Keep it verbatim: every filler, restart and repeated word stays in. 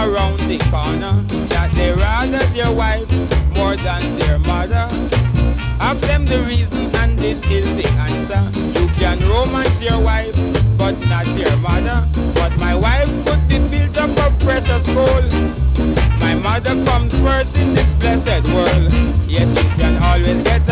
around the corner that they rather their wife more than their mother. Ask them the reason and this is the answer. You can romance your wife but not your mother. But my wife could be built up of precious gold. My mother comes first in this blessed world. Yes, you can always get